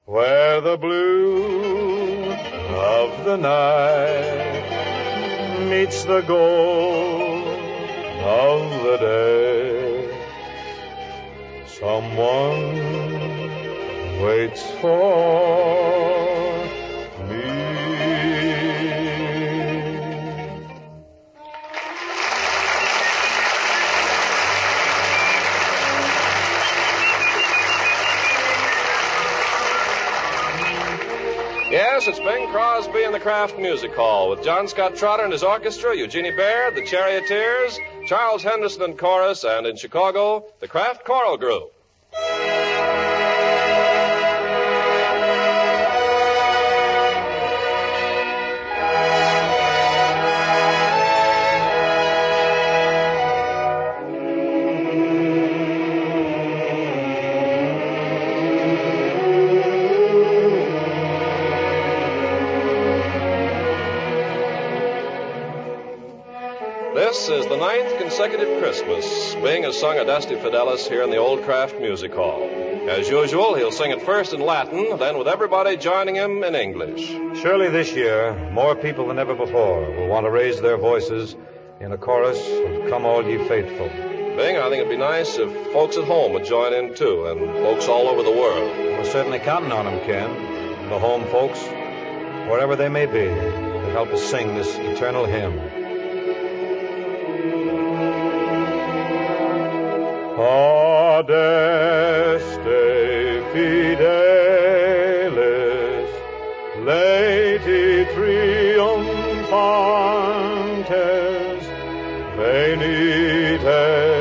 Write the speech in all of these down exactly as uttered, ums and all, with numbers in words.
where the blue of the night meets the gold of the day. Someone waits for me. Yes, it's Bing Crosby and the Kraft Music Hall with John Scott Trotter and his orchestra, Eugenie Baird, the Charioteers, Charles Henderson and chorus, and in Chicago, the Kraft Choral Group. This is the ninth consecutive Christmas Bing has sung Adeste Fidelis here in the Old Kraft Music Hall. As usual, he'll sing it first in Latin, then with everybody joining him in English. Surely this year, more people than ever before will want to raise their voices in a chorus of Come All Ye Faithful. Bing, I think it'd be nice if folks at home would join in too, and folks all over the world. We're certainly counting on them, Ken. The home folks, wherever they may be, to help us sing this eternal hymn. Adeste fidelis, Leti triumphantes, venite,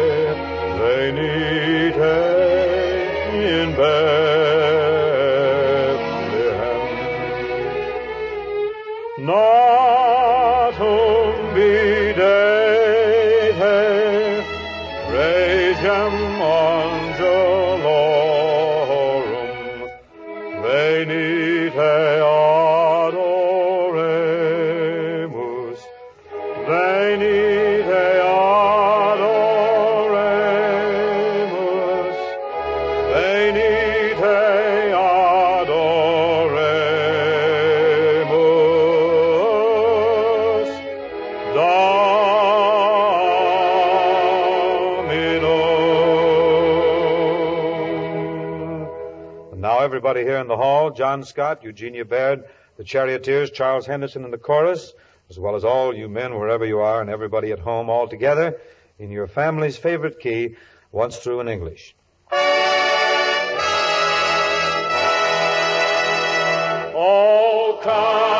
venite in Bethlehem. Natum videte, regiam angelorum, venite adoremus, venite adoremus, venite adoremus, Now everybody here in the hall, John Scott, Eugenia Baird, the Charioteers, Charles Henderson in the chorus, as well as all you men wherever you are and everybody at home all together in your family's favorite key, once through in English. Oh, come.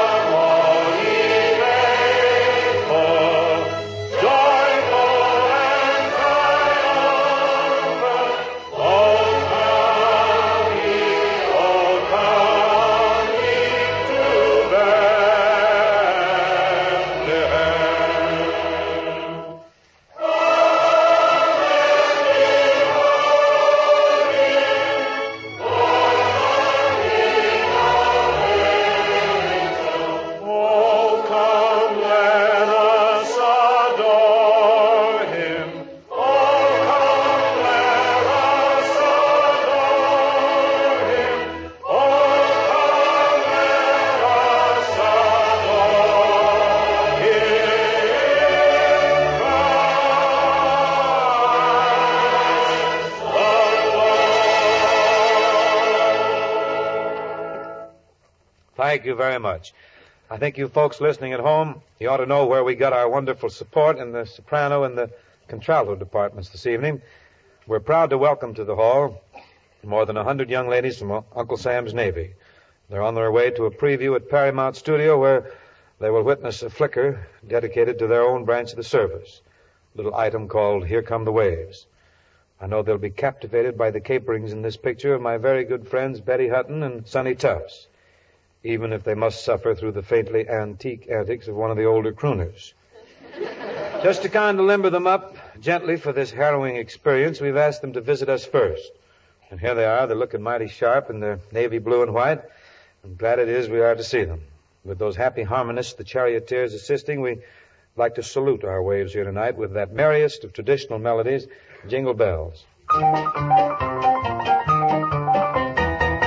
Thank you very much. I think you folks listening at home, you ought to know where we got our wonderful support in the soprano and the contralto departments this evening. We're proud to welcome to the hall more than a hundred young ladies from Uncle Sam's Navy. They're on their way to a preview at Paramount Studio where they will witness a flicker dedicated to their own branch of the service, a little item called Here Come the Waves. I know they'll be captivated by the caperings in this picture of my very good friends Betty Hutton and Sonny Tufts, even if they must suffer through the faintly antique antics of one of the older crooners. Just to kind of limber them up gently for this harrowing experience, we've asked them to visit us first. And here they are. They're looking mighty sharp in their navy blue and white. I'm glad it is we are to see them. With those happy harmonists, the Charioteers, assisting, we'd like to salute our waves here tonight with that merriest of traditional melodies, Jingle Bells. Jingle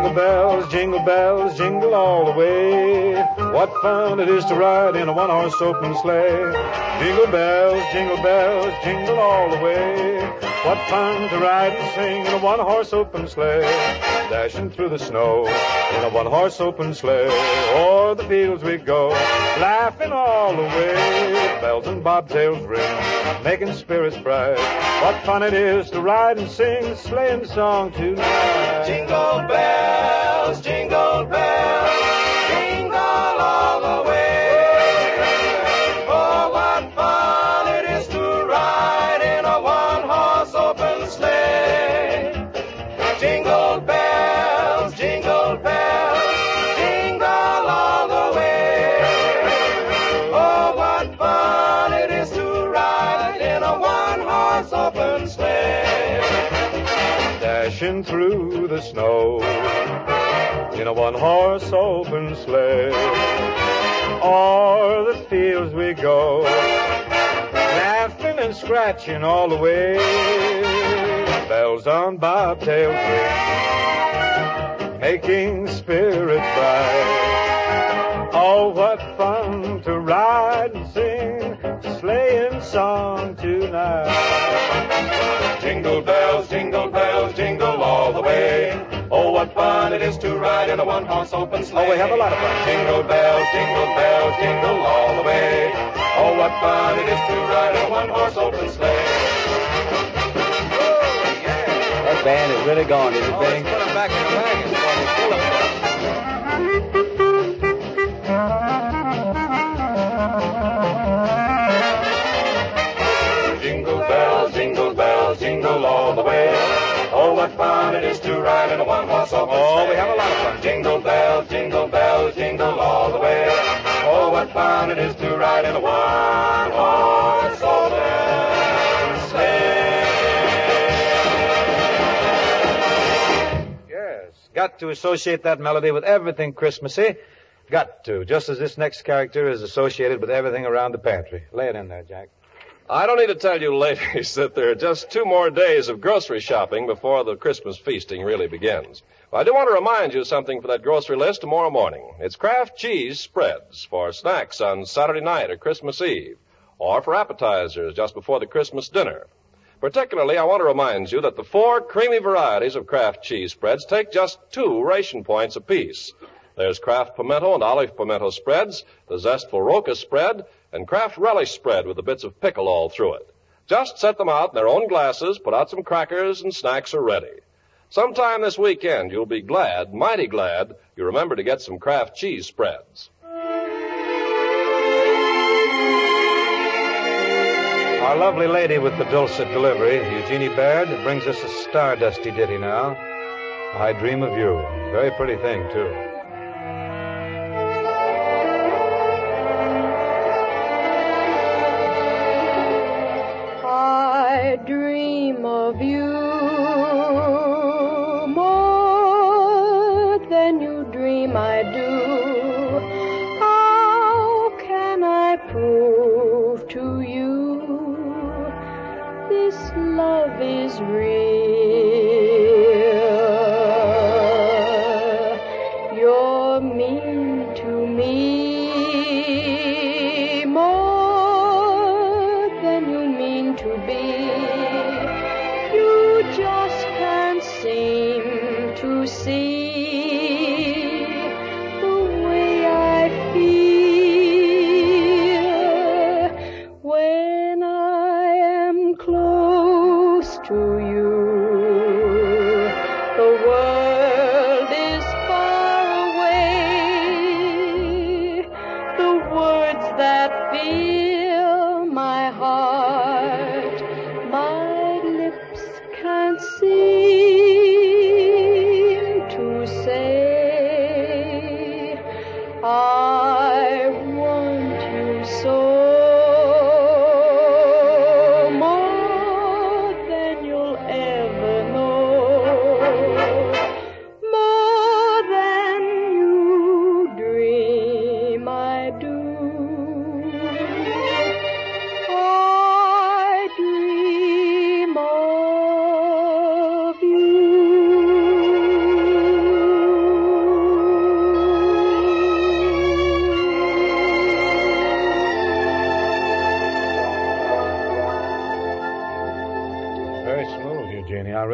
Jingle bells, jingle bells, jingle all the way. What fun it is to ride in a one-horse open sleigh. Jingle bells, jingle bells, jingle all the way. What fun to ride and sing in a one-horse open sleigh. Dashing through the snow in a one-horse open sleigh. O'er the fields we go, laughing all the way. Bells and bobtails ring, making spirits bright. What fun it is to ride and sing a sleighing song tonight. Jingle bells, jingle bells, jingle all the way. Oh, what fun it is to ride in a one-horse open sleigh. Jingle bells, jingle bells, jingle all the way. Oh, what fun it is to ride in a one-horse open sleigh. Dashing through the snow in a one-horse open sleigh. O'er the fields we go, laughing and scratching all the way. Bells on bobtails ring, making spirits bright. Oh, what fun to ride and sing a sleighing song tonight. Jingle bells, jingle bells, jingle all the way. Oh, what fun it is to ride in a one-horse open sleigh. Oh, we have a lot of fun. Jingle bells, jingle bells, jingle all the way. Oh, what fun it is to ride in a one-horse open sleigh. Oh, yeah. That band is really gone, isn't it, Oh, Bing? let's put them back in the wagon while we pull them. Jingle bells, jingle bells, jingle all the way. Oh, what fun it is to ride in a one-horse open sleigh. Oh, we have a lot of fun. Jingle bells, jingle bells, jingle all the way. Oh, what fun it is to ride in a one-horse open sleigh. Yes, got to associate that melody with everything Christmassy. Got to, just as this next character is associated with everything around the pantry. Lay it in there, Jack. I don't need to tell you, ladies, that there are just two more days of grocery shopping before the Christmas feasting really begins. But I do want to remind you of something for that grocery list tomorrow morning. It's Kraft cheese spreads for snacks on Saturday night or Christmas Eve, or for appetizers just before the Christmas dinner. Particularly, I want to remind you that the four creamy varieties of Kraft cheese spreads take just two ration points apiece. There's Kraft pimento and olive pimento spreads, the zestful roca spread, and Kraft relish spread with the bits of pickle all through it. Just set them out in their own glasses, put out some crackers, and snacks are ready. Sometime this weekend, you'll be glad, mighty glad, you remember to get some Kraft cheese spreads. Our lovely lady with the dulcet delivery, Eugenie Baird, brings us a stardusty ditty now. I Dream of You. Very pretty thing, too. I dream of you more than you dream I do. How can I prove to you this love is real? You're mean to me more than you mean to be. You just can't seem to see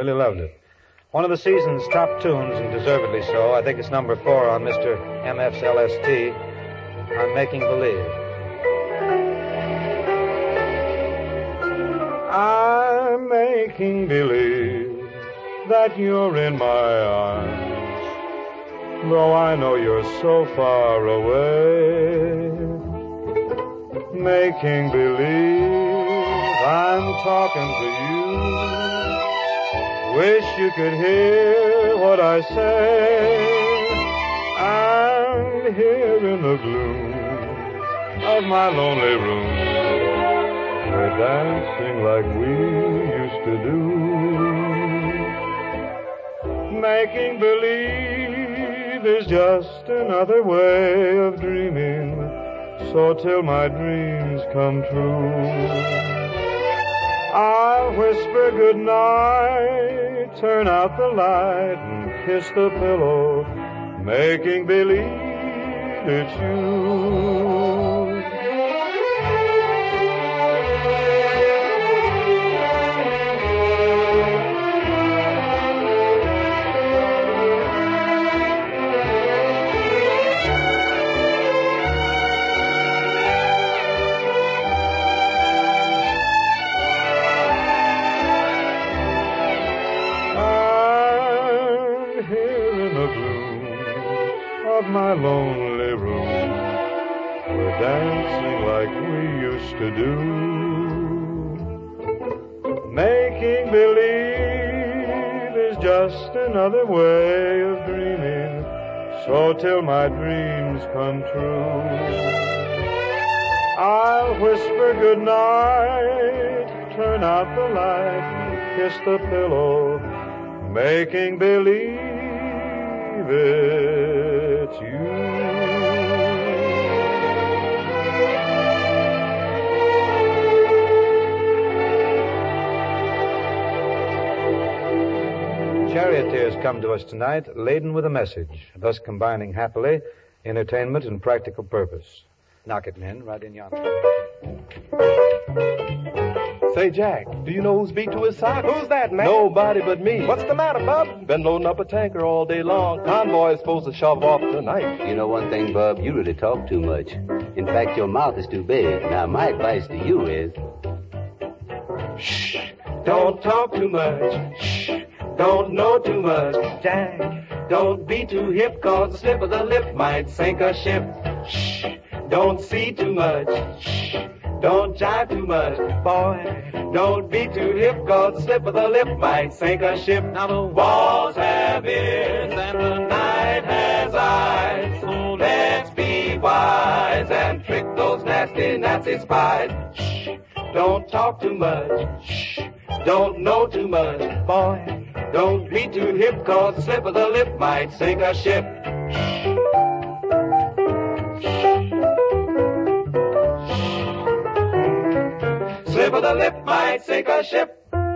really loved it. One of the season's top tunes, and deservedly so. I think it's number four on Mister M F's L S T. I'm Making Believe. I'm making believe that you're in my arms, though I know you're so far away. Making believe I'm talking to you. Wish you could hear what I say. And here in the gloom of my lonely room, we're dancing like we used to do. Making believe is just another way of dreaming, so till my dreams come true, I'll whisper goodnight, turn out the light, and kiss the pillow, making believe it's you. My lonely room, we're dancing like we used to do. Making believe is just another way of dreaming, so till my dreams come true, I'll whisper goodnight, turn out the light, and kiss the pillow, making believe it's you. Charioteers come to us tonight laden with a message, thus combining happily entertainment and practical purpose. Knock it, men, right in yonder. Say, Jack, do you know who's beat to his sock? Who's that, man? Nobody but me. What's the matter, Bub? Been loading up a tanker all day long. Convoy's supposed to shove off tonight. You know one thing, Bub, you really talk too much. In fact, your mouth is too big. Now, my advice to you is... Shh, don't talk too much. Shh, don't know too much. Jack, don't be too hip, cause the slip of the lip might sink a ship. Shh, don't see too much. Shh, don't jive too much, boy. Don't be too hip, cause the slip of the lip might sink a ship. Now the walls have ears and the night has eyes. So let's be wise and trick those nasty, nasty spies. Shh, don't talk too much. Shh, don't know too much, boy. Don't be too hip, cause the slip of the lip might sink a ship. Slip of the lip might sink a ship.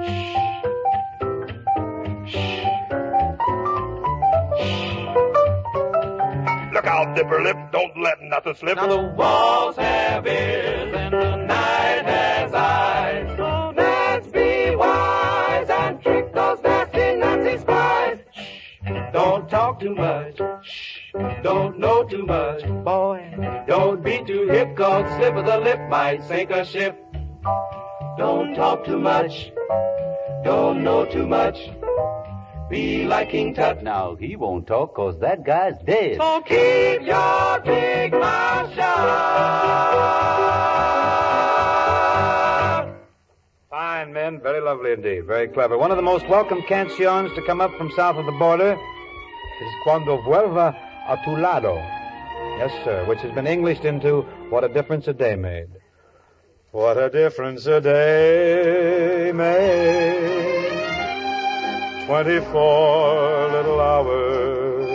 Look out, Dipper Lip. Don't let nothing slip. Now the walls have ears and the night has eyes. So let's be wise and trick those nasty, nasty spies. Shh, don't talk too much. Shh, don't know too much, boy. Don't be too hip, cause the slip of the lip might sink a ship. Don't talk too much. Don't know too much. Be like King Tut. Now, he won't talk, cause that guy's dead. So keep your big mouth shut. Fine men, very lovely indeed, very clever. One of the most welcome canciones to come up from south of the border is Cuando Vuelva a Tu Lado. Yes, sir, which has been Englished into What a Difference a Day Made. What a difference a day made. Twenty-four little hours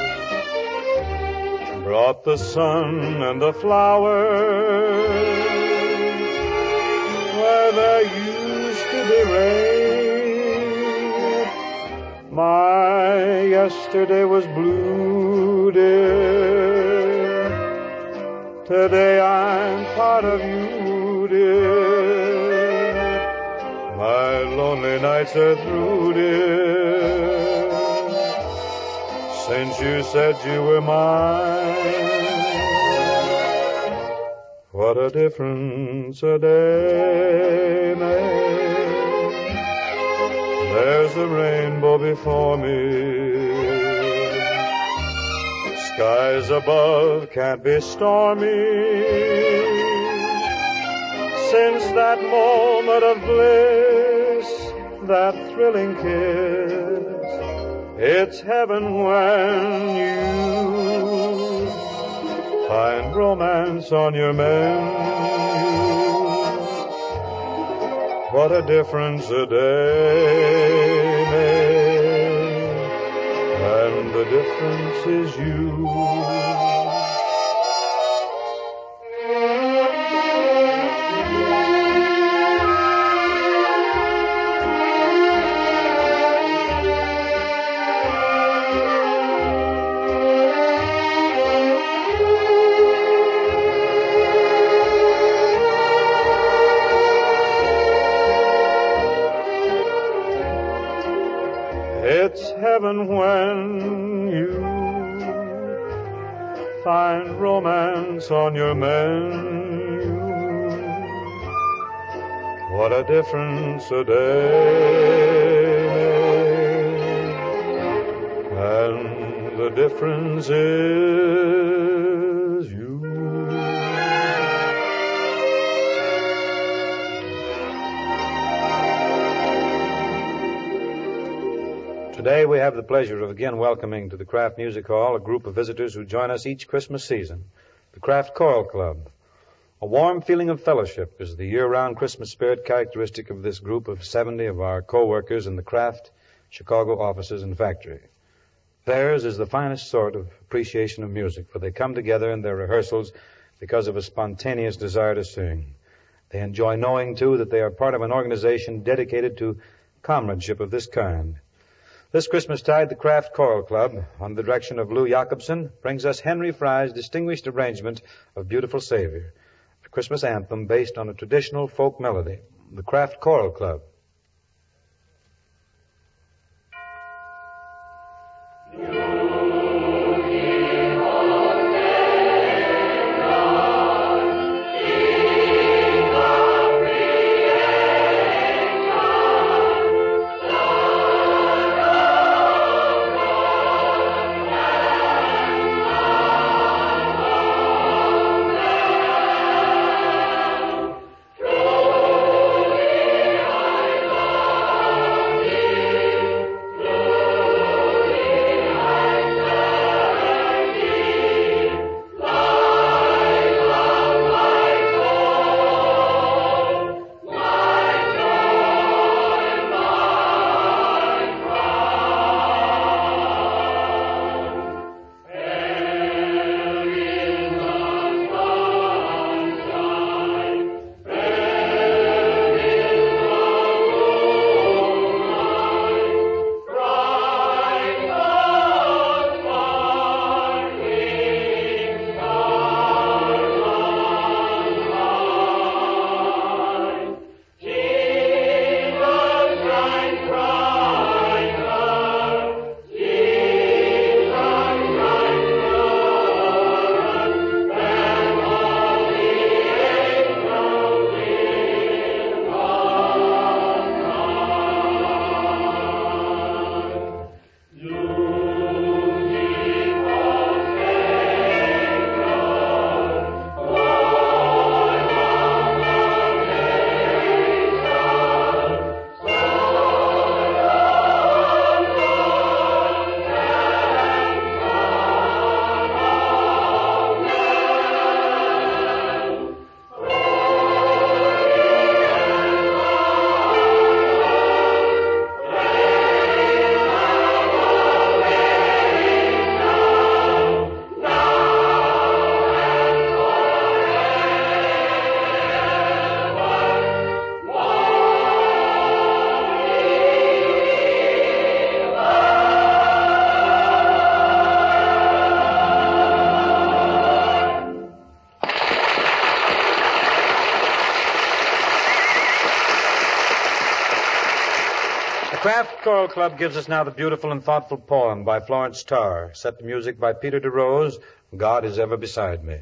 brought the sun and the flowers where there used to be rain. My yesterday was blue, dear. Today I'm part of you, dear. My lonely lonely nights are through, dear, since you said you were mine. What a difference a day makes. There's a rainbow before me. Skies above can't be stormy. Since that moment of bliss, that thrilling kiss, it's heaven when you find romance on your menu. What a difference a day makes, and the difference is you. It's heaven when you find romance on your menu. What a difference a day makes, and the difference is you. Today we have the pleasure of again welcoming to the Kraft Music Hall a group of visitors who join us each Christmas season, the Kraft Choral Club. A warm feeling of fellowship is the year-round Christmas spirit characteristic of this group of seventy of our co-workers in the Kraft Chicago offices and factory. Theirs is the finest sort of appreciation of music, for they come together in their rehearsals because of a spontaneous desire to sing. They enjoy knowing, too, that they are part of an organization dedicated to comradeship of this kind. This Christmastide, the Kraft Choral Club, under the direction of Lou Jacobson, brings us Henry Fry's distinguished arrangement of Beautiful Savior, a Christmas anthem based on a traditional folk melody. The Kraft Choral Club. I Kraft Choral Club gives us now the beautiful and thoughtful poem by Florence Tarr, set to music by Peter DeRose, God Is Ever Beside Me.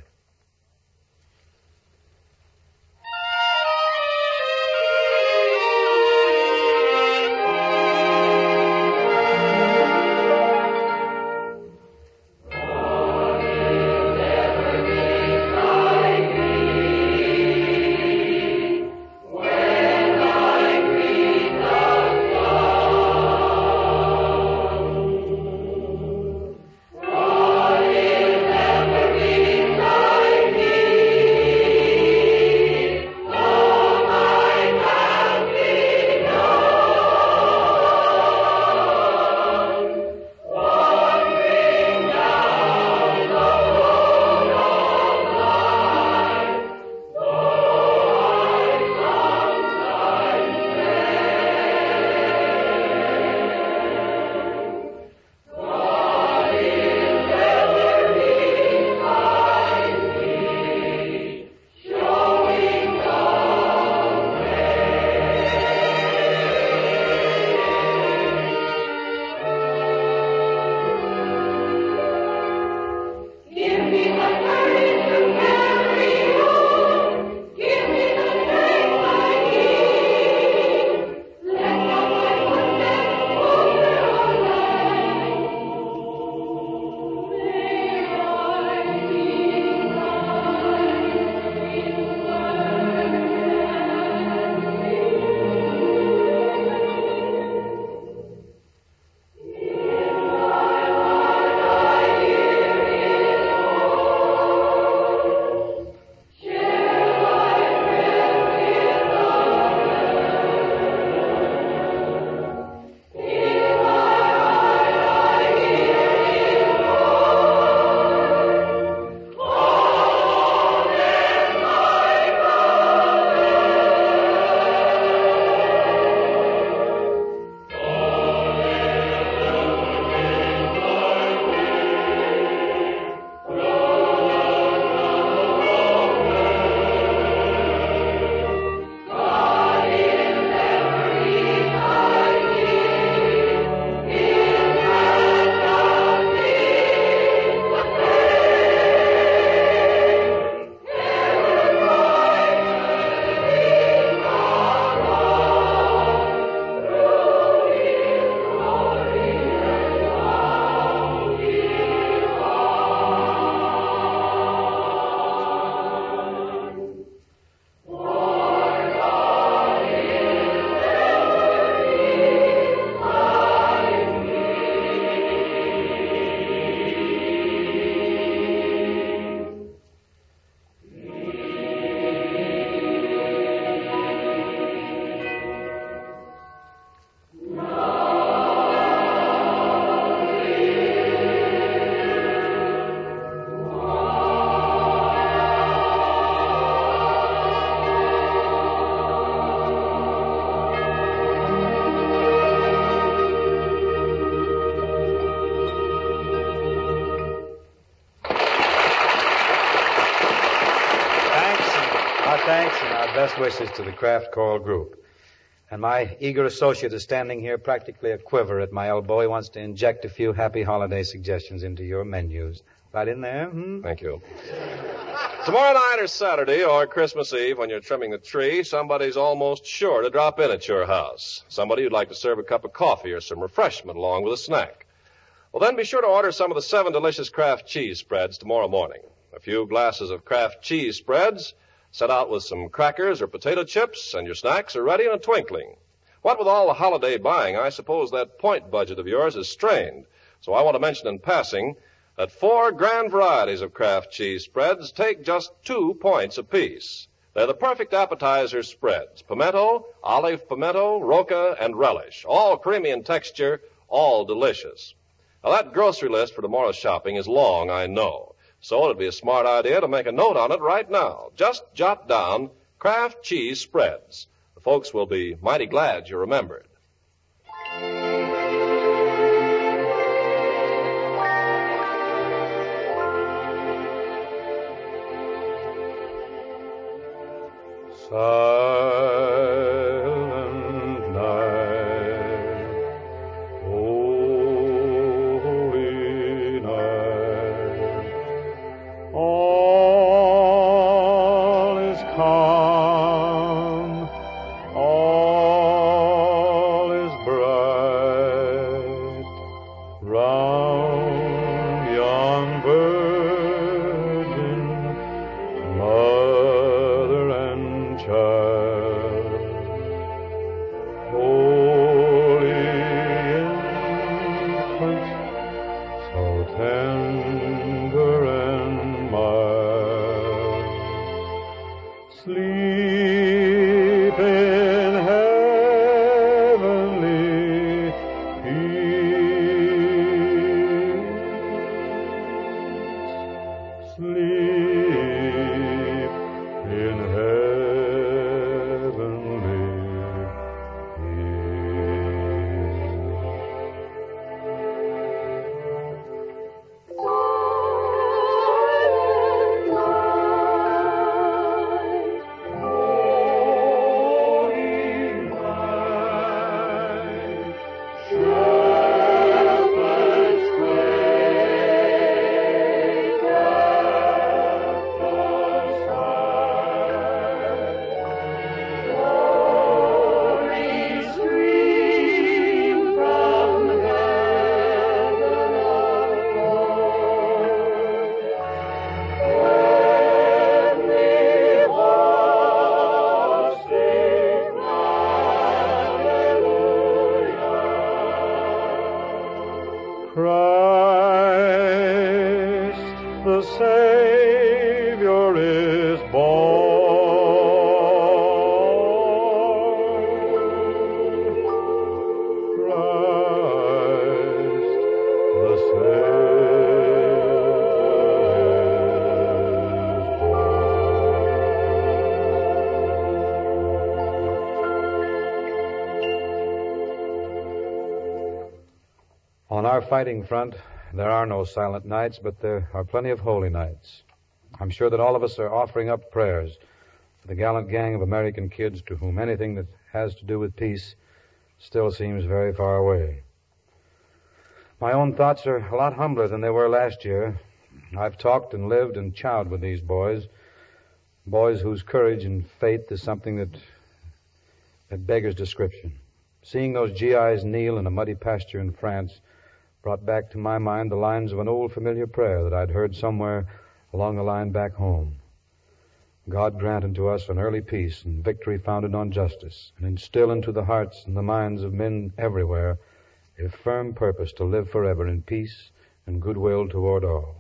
Thanks and our best wishes to the Kraft Choral Group. And my eager associate is standing here practically a quiver at my elbow. He wants to inject a few happy holiday suggestions into your menus. Right in there? Hmm? Thank you. Tomorrow night or Saturday or Christmas Eve when you're trimming the tree, somebody's almost sure to drop in at your house. Somebody who'd like to serve a cup of coffee or some refreshment along with a snack. Well, then be sure to order some of the seven delicious Kraft cheese spreads tomorrow morning. A few glasses of Kraft cheese spreads, set out with some crackers or potato chips, and your snacks are ready in a twinkling. What with all the holiday buying, I suppose that point budget of yours is strained. So I want to mention in passing that four grand varieties of Kraft cheese spreads take just two points apiece. They're the perfect appetizer spreads: pimento, olive pimento, roca, and relish. All creamy in texture, all delicious. Now, that grocery list for tomorrow's shopping is long, I know. So it'd be a smart idea to make a note on it right now. Just jot down Kraft cheese spreads. The folks will be mighty glad you remembered. Silent night, tender and mild. Sleep in heavenly peace. Sleep in heavenly Christ the Savior is born. Christ the Savior is born. On our fighting front, there are no silent nights, but there are plenty of holy nights. I'm sure that all of us are offering up prayers for the gallant gang of American kids to whom anything that has to do with peace still seems very far away. My own thoughts are a lot humbler than they were last year. I've talked and lived and chowed with these boys, boys whose courage and faith is something that, that beggars description. Seeing those G Is kneel in a muddy pasture in France brought back to my mind the lines of an old familiar prayer that I'd heard somewhere along the line back home. God grant unto us an early peace and victory founded on justice, and instill into the hearts and the minds of men everywhere a firm purpose to live forever in peace and goodwill toward all.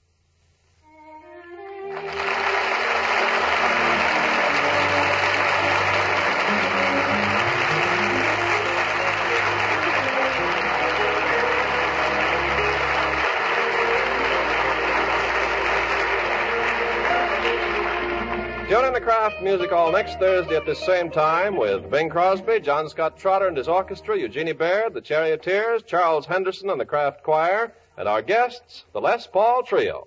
Tune in to Kraft Music Hall next Thursday at this same time with Bing Crosby, John Scott Trotter and his orchestra, Eugenie Baird, the Charioteers, Charles Henderson and the Kraft Choir, and our guests, the Les Paul Trio.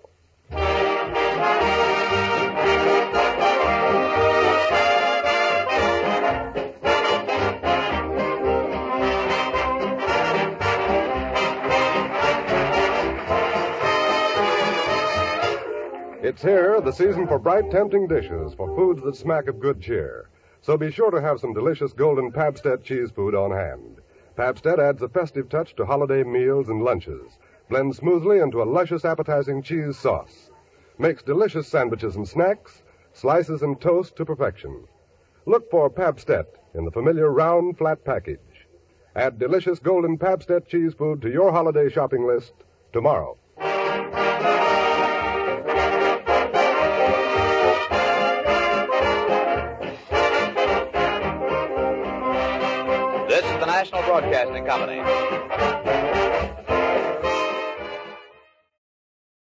It's here, the season for bright, tempting dishes, for foods that smack of good cheer. So be sure to have some delicious golden Pabst-ett cheese food on hand. Pabst-ett adds a festive touch to holiday meals and lunches, blends smoothly into a luscious, appetizing cheese sauce, makes delicious sandwiches and snacks, slices and toast to perfection. Look for Pabst-ett in the familiar round, flat package. Add delicious golden Pabst-ett cheese food to your holiday shopping list tomorrow. This is the National Broadcasting Company.